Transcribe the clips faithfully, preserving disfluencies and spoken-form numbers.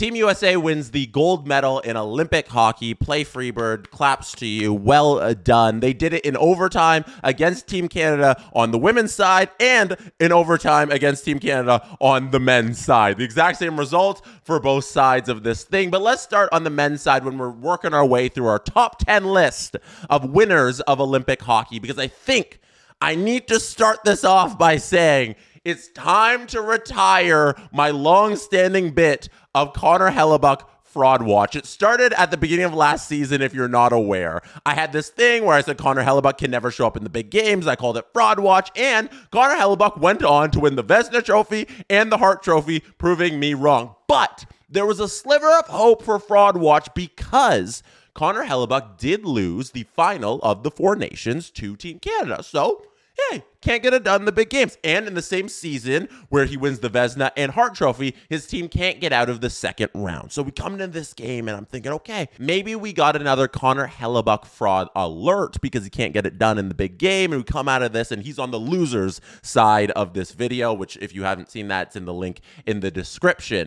Team U S A wins the gold medal in Olympic hockey. Play Freebird, claps to you. Well uh, done. They did it in overtime against Team Canada on the women's side and in overtime against Team Canada on the men's side. The exact same result for both sides of this thing. But let's start on the men's side when we're working our way through our top ten list of winners of Olympic hockey, because I think I need to start this off by saying it's time to retire my long-standing bit of Connor Hellebuyck fraud watch. It started at the beginning of last season, if you're not aware. I had this thing where I said Connor Hellebuyck can never show up in the big games. I called it fraud watch, and Connor Hellebuyck went on to win the Vezina Trophy and the Hart Trophy, proving me wrong. But there was a sliver of hope for fraud watch because Connor Hellebuyck did lose the final of the Four Nations to Team Canada. So, hey, can't get it done in the big games. And in the same season where he wins the Vezina and Hart Trophy, his team can't get out of the second round. So we come into this game and I'm thinking, okay, maybe we got another Connor Hellebuyck fraud alert because he can't get it done in the big game. And we come out of this and he's on the loser's side of this video, which if you haven't seen that, it's in the link in the description.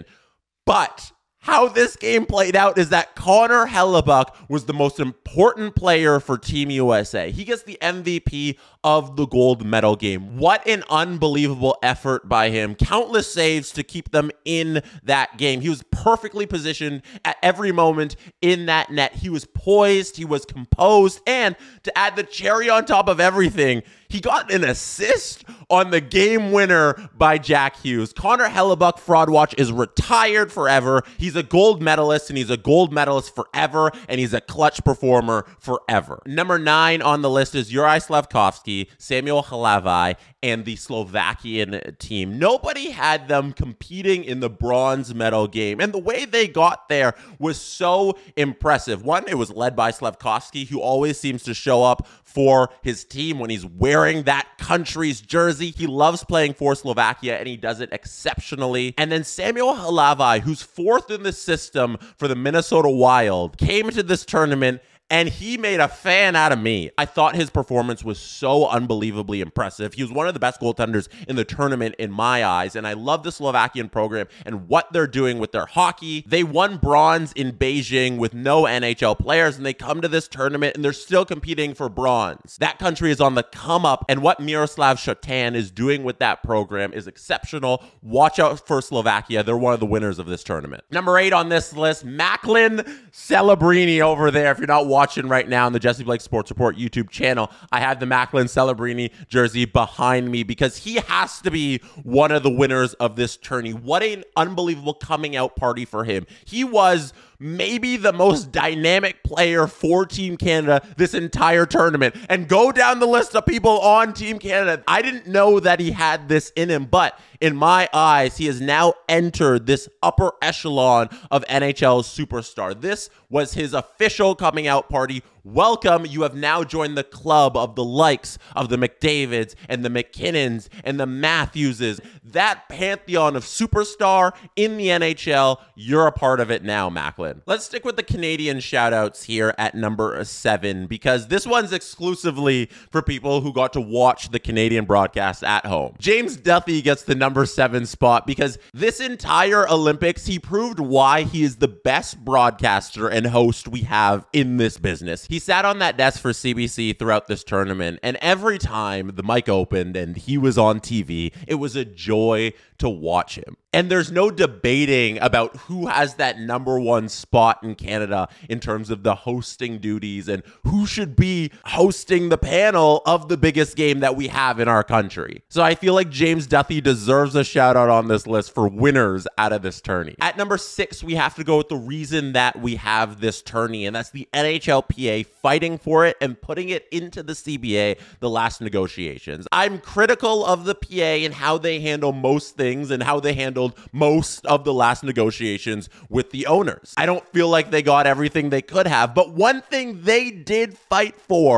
But how this game played out is that Connor Hellebuyck was the most important player for Team U S A. He gets the M V P of the gold medal game. What an unbelievable effort by him. Countless saves to keep them in that game. He was perfectly positioned at every moment in that net. He was poised, he was composed, and to add the cherry on top of everything, he got an assist on the game winner by Jack Hughes. Connor Hellebuyck fraud watch is retired forever. He's a gold medalist, and he's a gold medalist forever, and he's a clutch performer forever. Number nine on the list is Juraj Slafkovský, Samuel Halavai, and the Slovakian team. Nobody had them competing in the bronze medal game, and the way they got there was so impressive. One, it was led by Slafkovský, who always seems to show up for his team when he's wearing that country's jersey. He loves playing for Slovakia, and he does it exceptionally. And then Samuel Halavai, who's fourth in the system for the Minnesota Wild, came into this tournament and he made a fan out of me. I thought his performance was so unbelievably impressive. He was one of the best goaltenders in the tournament in my eyes, and I love the Slovakian program and what they're doing with their hockey. They won bronze in Beijing with no N H L players, and they come to this tournament and they're still competing for bronze. That country is on the come up, and what Miroslav Shatan is doing with that program is exceptional. Watch out for Slovakia. They're one of the winners of this tournament. Number eight on this list, Macklin Celebrini over there. If you're not watching watching right now on the Jesse Blake Sports Report YouTube channel, I have the Macklin Celebrini jersey behind me because he has to be one of the winners of this tourney. What an unbelievable coming out party for him. He was maybe the most dynamic player for Team Canada this entire tournament. And go down the list of people on Team Canada. I didn't know that he had this in him, but in my eyes, he has now entered this upper echelon of N H L superstar. This was his official coming out party. Welcome, you have now joined the club of the likes of the McDavids and the McKinnons and the Matthewses. That pantheon of superstar in the N H L, you're a part of it now, Macklin. Let's stick with the Canadian shoutouts here at number seven, because this one's exclusively for people who got to watch the Canadian broadcast at home. James Duthie gets the number seven spot because this entire Olympics, he proved why he is the best broadcaster and host we have in this business. He sat on that desk for C B C throughout this tournament, and every time the mic opened and he was on T V, it was a joy to watch him. And there's no debating about who has that number one spot in Canada in terms of the hosting duties and who should be hosting the panel of the biggest game that we have in our country. So I feel like James Duthie deserves a shout out on this list for winners out of this tourney. At number six, we have to go with the reason that we have this tourney, and that's the N H L P A fighting for it and putting it into the C B A, the last negotiations. I'm critical of the P A and how they handle most things and how they handled most of the last negotiations with the owners. I don't feel like they got everything they could have, but one thing they did fight for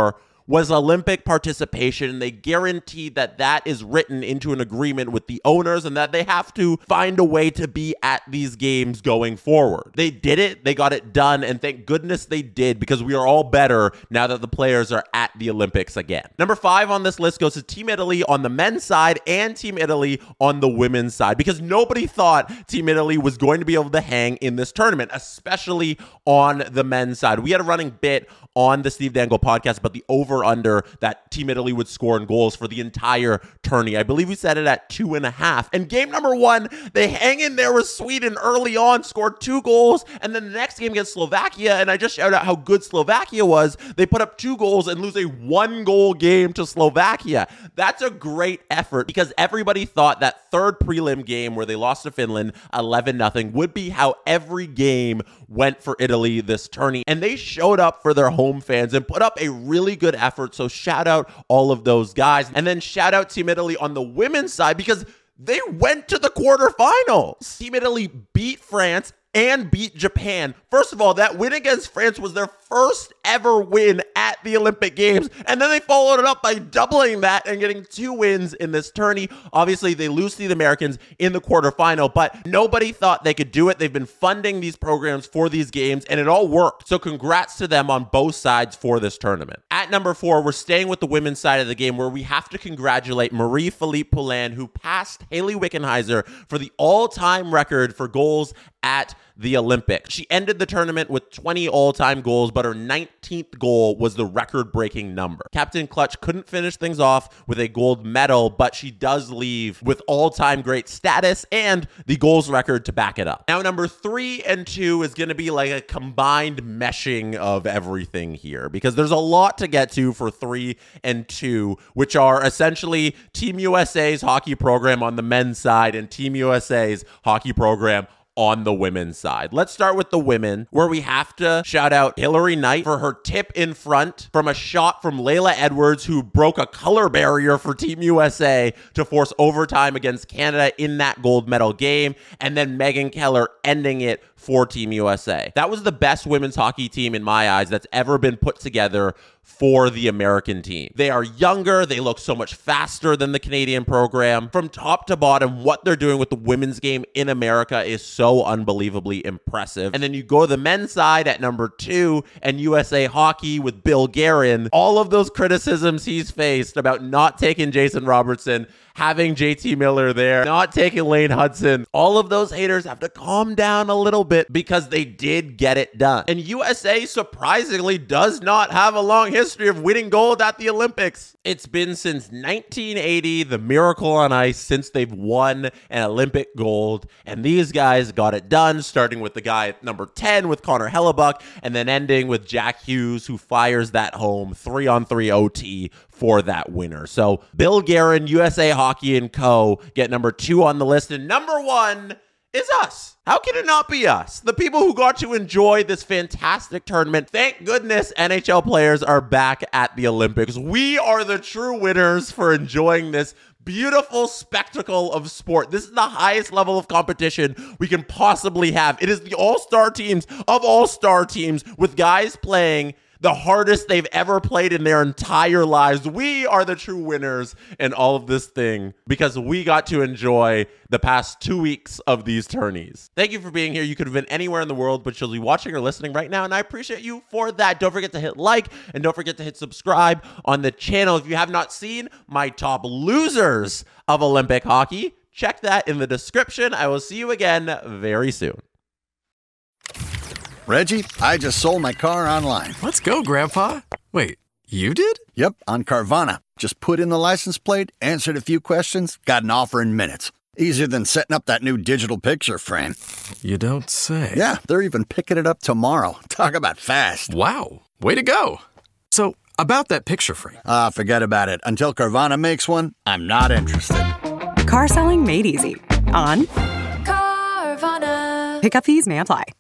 was Olympic participation. They guaranteed that that is written into an agreement with the owners and that they have to find a way to be at these games going forward. They did it. They got it done. And thank goodness they did, because we are all better now that the players are at the Olympics again. Number five on this list goes to Team Italy on the men's side and Team Italy on the women's side, because nobody thought Team Italy was going to be able to hang in this tournament, especially on the men's side. We had a running bit on the Steve Dangle podcast about the over-under that Team Italy would score in goals for the entire tourney. I believe we set it at two and a half. And game number one, they hang in there with Sweden early on, scored two goals, and then the next game against Slovakia, and I just shouted out how good Slovakia was. They put up two goals and lose a one-goal game to Slovakia. That's a great effort, because everybody thought that third prelim game where they lost to Finland eleven nothing would be how every game went for Italy this tourney, and they showed up for their home fans and put up a really good effort. So shout out all of those guys, and then shout out Team Italy on the women's side, because they went to the quarterfinals. Team Italy beat France and beat Japan. First of all, that win against France was their first ever win at the Olympic Games, and then they followed it up by doubling that and getting two wins in this tourney. Obviously, they lose to the Americans in the quarterfinal, but nobody thought they could do it. They've been funding these programs for these games, and it all worked. So congrats to them on both sides for this tournament. At number four, we're staying with the women's side of the game, where we have to congratulate Marie-Philippe Poulin, who passed Haley Wickenheiser for the all-time record for goals at the Olympics. She ended the tournament with twenty all-time goals, but her nineteenth goal was the record-breaking number. Captain Clutch couldn't finish things off with a gold medal, but she does leave with all-time great status and the goals record to back it up. Now, number three and two is going to be like a combined meshing of everything here, because there's a lot to get to for three and two, which are essentially Team U S A's hockey program on the men's side and Team U S A's hockey program on the women's side. Let's start with the women, where we have to shout out Hillary Knight for her tip in front from a shot from Layla Edwards, who broke a color barrier for Team U S A to force overtime against Canada in that gold medal game, and then Megan Keller ending it for Team U S A. That was the best women's hockey team in my eyes that's ever been put together for the American team. They are younger. They look so much faster than the Canadian program. From top to bottom, what they're doing with the women's game in America is so unbelievably impressive. And then you go to the men's side at number two, and U S A Hockey with Bill Guerin. All of those criticisms he's faced about not taking Jason Robertson, having J T Miller there, not taking Lane Hudson, all of those haters have to calm down a little bit, because they did get it done. And U S A surprisingly does not have a long history of winning gold at the Olympics. It's been since nineteen eighty, the miracle on ice, since they've won an Olympic gold. And these guys got it done, starting with the guy at number ten with Connor Hellebuck, and then ending with Jack Hughes, who fires that home three on three O T for that winner. So Bill Guerin, U S A Hockey and Co. get number two on the list, and number one is us. How can it not be us? The people who got to enjoy this fantastic tournament. Thank goodness N H L players are back at the Olympics. We are the true winners for enjoying this beautiful spectacle of sport. This is the highest level of competition we can possibly have. It is the all-star teams of all-star teams, with guys playing the hardest they've ever played in their entire lives. We are the true winners in all of this thing, because we got to enjoy the past two weeks of these tourneys. Thank you for being here. You could have been anywhere in the world, but you'll be watching or listening right now, and I appreciate you for that. Don't forget to hit like, and don't forget to hit subscribe on the channel. If you have not seen my top losers of Olympic hockey, check that in the description. I will see you again very soon. Reggie, I just sold my car online. Let's go, Grandpa. Wait, you did? Yep, on Carvana. Just put in the license plate, answered a few questions, got an offer in minutes. Easier than setting up that new digital picture frame. You don't say. Yeah, they're even picking it up tomorrow. Talk about fast. Wow, way to go. So, about that picture frame. Ah, forget about it. Until Carvana makes one, I'm not interested. Car selling made easy. On Carvana. Pickup fees may apply.